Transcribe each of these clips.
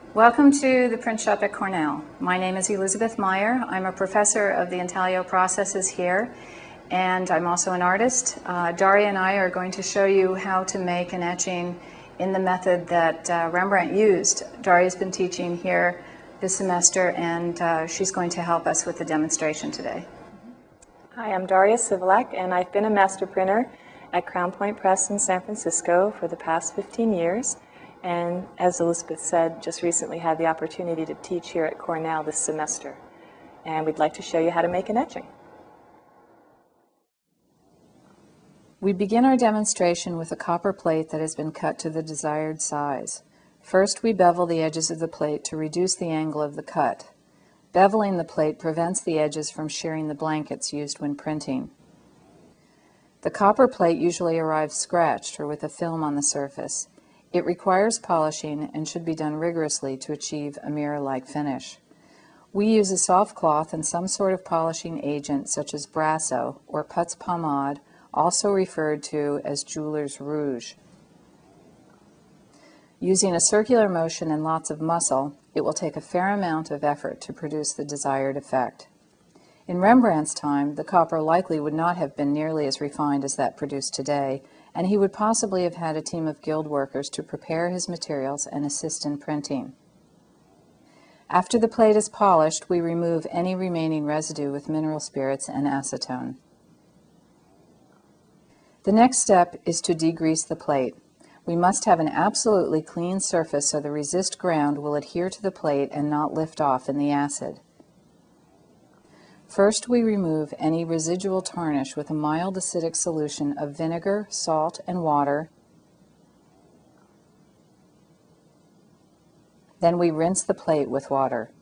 Welcome to the print shop at Cornell. My name is Elizabeth Meyer. I'm a professor of the intaglio processes here, and I'm also an artist. Daria and I are going to show you how to make an etching in the method that Rembrandt used. Daria's been teaching here this semester, and she's going to help us with the demonstration today. Hi, I'm Daria Sivalak, and I've been a master printer at Crown Point Press in San Francisco for the past 15 years. And as Elizabeth said, just recently had the opportunity to teach here at Cornell this semester. And we'd like to show you how to make an etching. We begin our demonstration with a copper plate that has been cut to the desired size. First, we bevel the edges of the plate to reduce the angle of the cut. Beveling the plate prevents the edges from shearing the blankets used when printing. The copper plate usually arrives scratched or with a film on the surface. It requires polishing and should be done rigorously to achieve a mirror-like finish. We use a soft cloth and some sort of polishing agent such as Brasso or Putz Pomade, also referred to as jeweler's rouge. Using a circular motion and lots of muscle, it will take a fair amount of effort to produce the desired effect. In Rembrandt's time, the copper likely would not have been nearly as refined as that produced today, and he would possibly have had a team of guild workers to prepare his materials and assist in printing. After the plate is polished, we remove any remaining residue with mineral spirits and acetone. The next step is to degrease the plate. We must have an absolutely clean surface so the resist ground will adhere to the plate and not lift off in the acid. First, we remove any residual tarnish with a mild acidic solution of vinegar, salt, and water. Then we rinse the plate with water.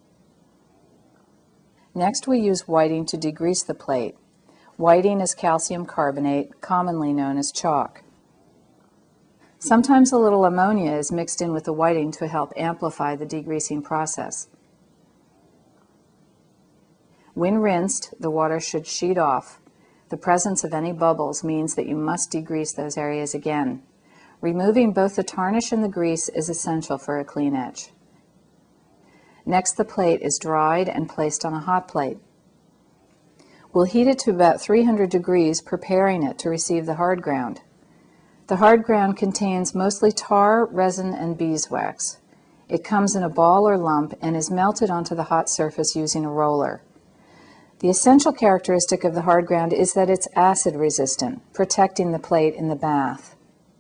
Next, we use whiting to degrease the plate. Whiting is calcium carbonate, commonly known as chalk. Sometimes a little ammonia is mixed in with the whiting to help amplify the degreasing process. When rinsed, the water should sheet off. The presence of any bubbles means that you must degrease those areas again. Removing both the tarnish and the grease is essential for a clean etch. Next, the plate is dried and placed on a hot plate. We'll heat it to about 300 degrees, preparing it to receive the hard ground. The hard ground contains mostly tar, resin, and beeswax. It comes in a ball or lump and is melted onto the hot surface using a roller. The essential characteristic of the hard ground is that it's acid resistant, protecting the plate in the bath.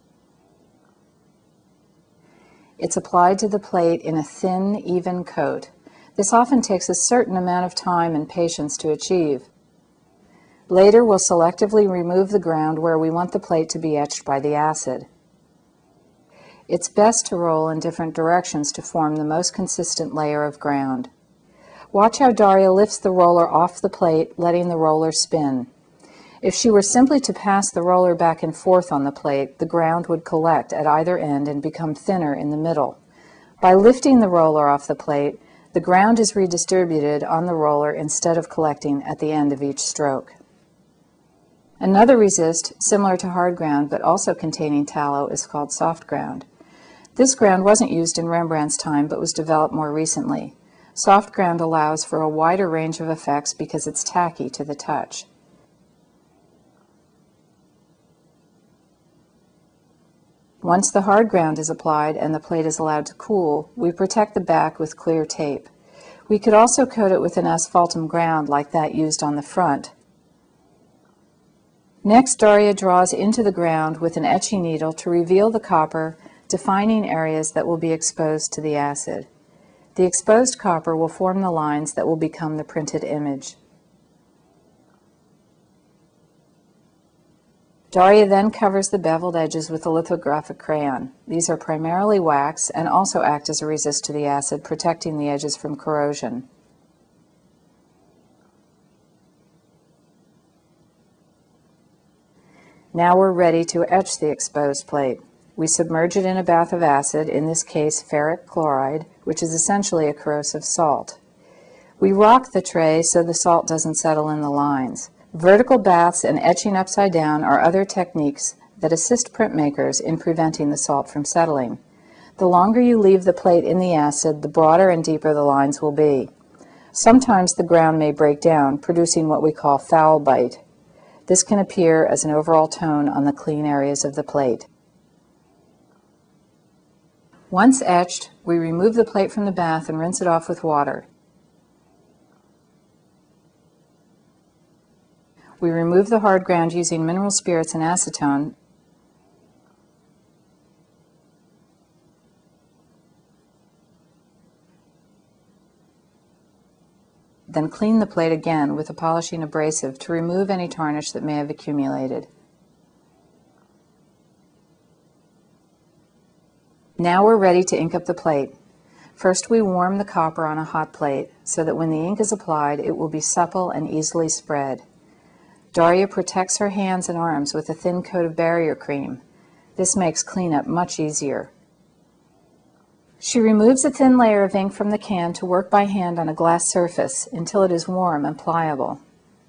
It's applied to the plate in a thin, even coat. This often takes a certain amount of time and patience to achieve. Later, we'll selectively remove the ground where we want the plate to be etched by the acid. It's best to roll in different directions to form the most consistent layer of ground. Watch how Daria lifts the roller off the plate, letting the roller spin. If she were simply to pass the roller back and forth on the plate, the ground would collect at either end and become thinner in the middle. By lifting the roller off the plate, the ground is redistributed on the roller instead of collecting at the end of each stroke. Another resist, similar to hard ground but also containing tallow, is called soft ground. This ground wasn't used in Rembrandt's time but was developed more recently. Soft ground allows for a wider range of effects because it's tacky to the touch. Once the hard ground is applied and the plate is allowed to cool, we protect the back with clear tape. We could also coat it with an asphaltum ground like that used on the front. Next, Daria draws into the ground with an etching needle to reveal the copper, defining areas that will be exposed to the acid. The exposed copper will form the lines that will become the printed image. Daria then covers the beveled edges with a lithographic crayon. These are primarily wax and also act as a resist to the acid, protecting the edges from corrosion. Now we're ready to etch the exposed plate. We submerge it in a bath of acid, in this case ferric chloride, which is essentially a corrosive salt. We rock the tray so the salt doesn't settle in the lines. Vertical baths and etching upside down are other techniques that assist printmakers in preventing the salt from settling. The longer you leave the plate in the acid, the broader and deeper the lines will be. Sometimes the ground may break down, producing what we call foul bite. This can appear as an overall tone on the clean areas of the plate. Once etched, we remove the plate from the bath and rinse it off with water. We remove the hard ground using mineral spirits and acetone. Then clean the plate again with a polishing abrasive to remove any tarnish that may have accumulated. Now we're ready to ink up the plate. First we warm the copper on a hot plate so that when the ink is applied it will be supple and easily spread. Daria protects her hands and arms with a thin coat of barrier cream. This makes cleanup much easier. She removes a thin layer of ink from the can to work by hand on a glass surface until it is warm and pliable.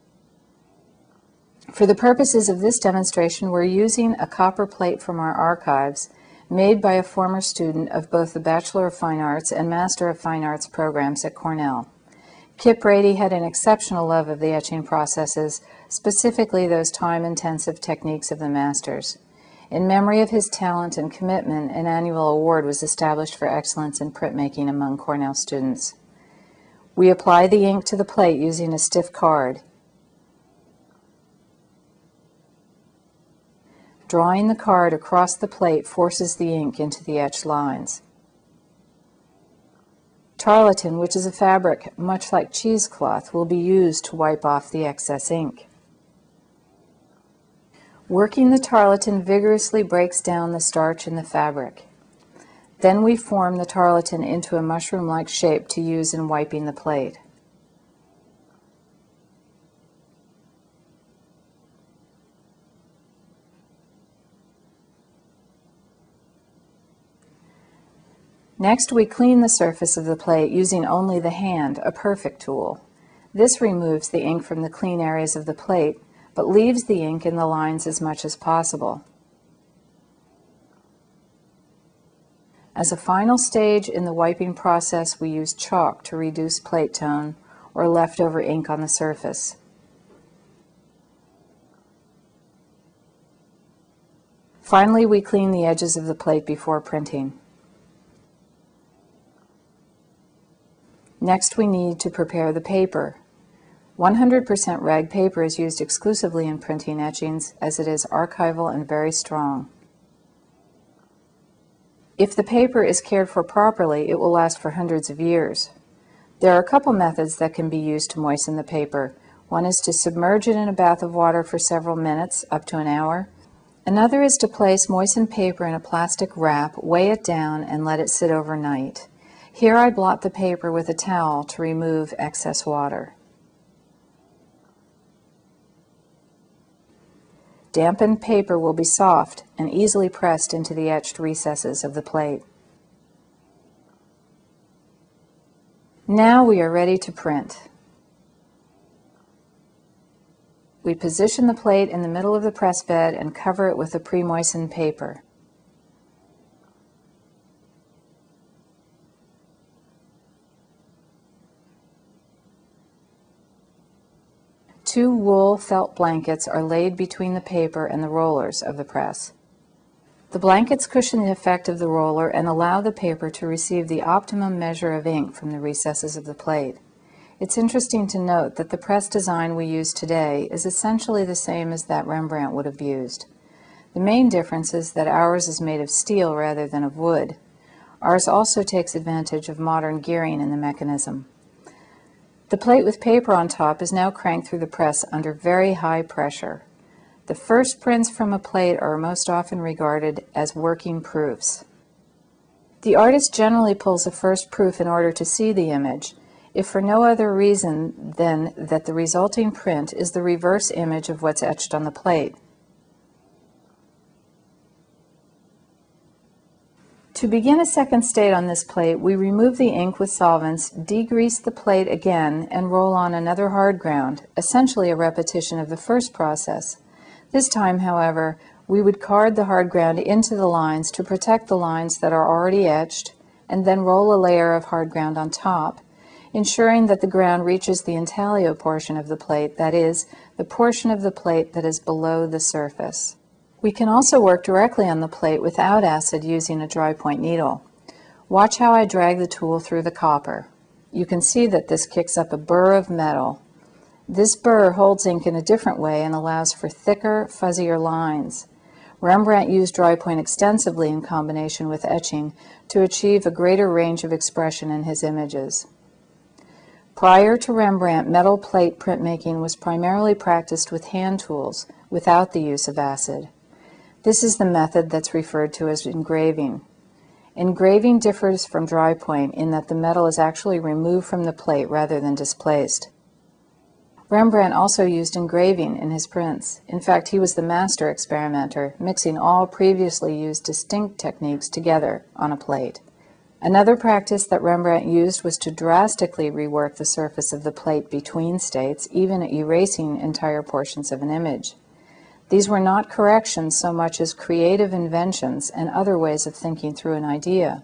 For the purposes of this demonstration, we're using a copper plate from our archives made by a former student of both the Bachelor of Fine Arts and Master of Fine Arts programs at Cornell. Kip Brady had an exceptional love of the etching processes, specifically those time-intensive techniques of the masters. In memory of his talent and commitment, an annual award was established for excellence in printmaking among Cornell students. We apply the ink to the plate using a stiff card. Drawing the card across the plate forces the ink into the etched lines. Tarlatan, which is a fabric much like cheesecloth, will be used to wipe off the excess ink. Working the tarlatan vigorously breaks down the starch in the fabric. Then we form the tarlatan into a mushroom-like shape to use in wiping the plate. Next, we clean the surface of the plate using only the hand, a perfect tool. This removes the ink from the clean areas of the plate, but leaves the ink in the lines as much as possible. As a final stage in the wiping process, we use chalk to reduce plate tone or leftover ink on the surface. Finally, we clean the edges of the plate before printing. Next, we need to prepare the paper. 100% rag paper is used exclusively in printing etchings as it is archival and very strong. If the paper is cared for properly, it will last for hundreds of years. There are a couple methods that can be used to moisten the paper. One is to submerge it in a bath of water for several minutes, up to an hour. Another is to place moistened paper in a plastic wrap, weigh it down, and let it sit overnight. Here I blot the paper with a towel to remove excess water. Dampened paper will be soft and easily pressed into the etched recesses of the plate. Now we are ready to print. We position the plate in the middle of the press bed and cover it with a pre-moistened paper. Two wool felt blankets are laid between the paper and the rollers of the press. The blankets cushion the effect of the roller and allow the paper to receive the optimum measure of ink from the recesses of the plate. It's interesting to note that the press design we use today is essentially the same as that Rembrandt would have used. The main difference is that ours is made of steel rather than of wood. Ours also takes advantage of modern gearing in the mechanism. The plate with paper on top is now cranked through the press under very high pressure. The first prints from a plate are most often regarded as working proofs. The artist generally pulls a first proof in order to see the image, if for no other reason than that the resulting print is the reverse image of what's etched on the plate. To begin a second state on this plate, we remove the ink with solvents, degrease the plate again, and roll on another hard ground, essentially a repetition of the first process. This time, however, We would card the hard ground into the lines to protect the lines that are already etched, and then roll a layer of hard ground on top, ensuring that the ground reaches the intaglio portion of the plate, that is, the portion of the plate that is below the surface. We can also work directly on the plate without acid using a dry point needle. Watch how I drag the tool through the copper. You can see that this kicks up a burr of metal. This burr holds ink in a different way and allows for thicker, fuzzier lines. Rembrandt used dry point extensively in combination with etching to achieve a greater range of expression in his images. Prior to Rembrandt, metal plate printmaking was primarily practiced with hand tools without the use of acid. This is the method that's referred to as engraving. Engraving differs from dry point in that the metal is actually removed from the plate rather than displaced. Rembrandt also used engraving in his prints. In fact, he was the master experimenter, mixing all previously used distinct techniques together on a plate. Another practice that Rembrandt used was to drastically rework the surface of the plate between states, even erasing entire portions of an image. These were not corrections so much as creative inventions and other ways of thinking through an idea.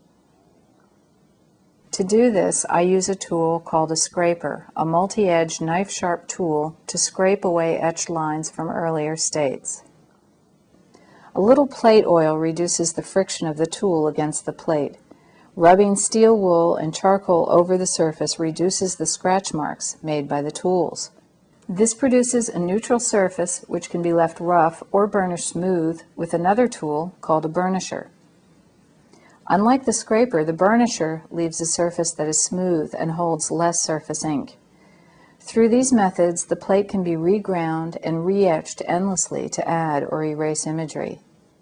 To do this, I use a tool called a scraper, a multi-edged knife-sharp tool to scrape away etched lines from earlier states. A little plate oil reduces the friction of the tool against the plate. Rubbing steel wool and charcoal over the surface reduces the scratch marks made by the tools. This produces a neutral surface which can be left rough or burnished smooth with another tool called a burnisher. Unlike the scraper, the burnisher leaves a surface that is smooth and holds less surface ink. Through these methods, the plate can be reground and re-etched endlessly to add or erase imagery.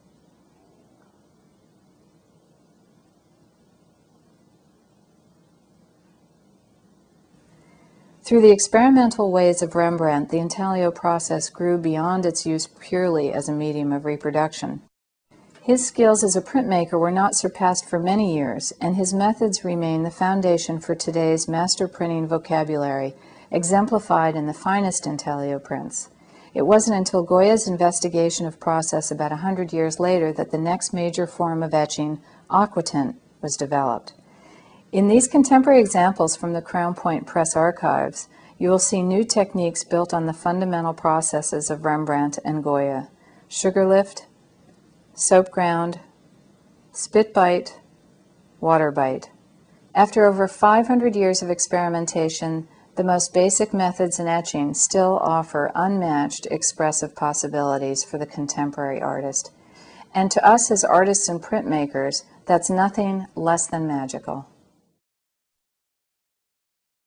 Through the experimental ways of Rembrandt, the intaglio process grew beyond its use purely as a medium of reproduction. His skills as a printmaker were not surpassed for many years, and his methods remain the foundation for today's master printing vocabulary, exemplified in the finest intaglio prints. It wasn't until Goya's investigation of process about 100 years later that the next major form of etching, aquatint, was developed. In these contemporary examples from the Crown Point Press archives, you will see new techniques built on the fundamental processes of Rembrandt and Goya: sugar lift, soap ground, spit bite, water bite. After over 500 years of experimentation, the most basic methods in etching still offer unmatched expressive possibilities for the contemporary artist. And to us as artists and printmakers, that's nothing less than magical.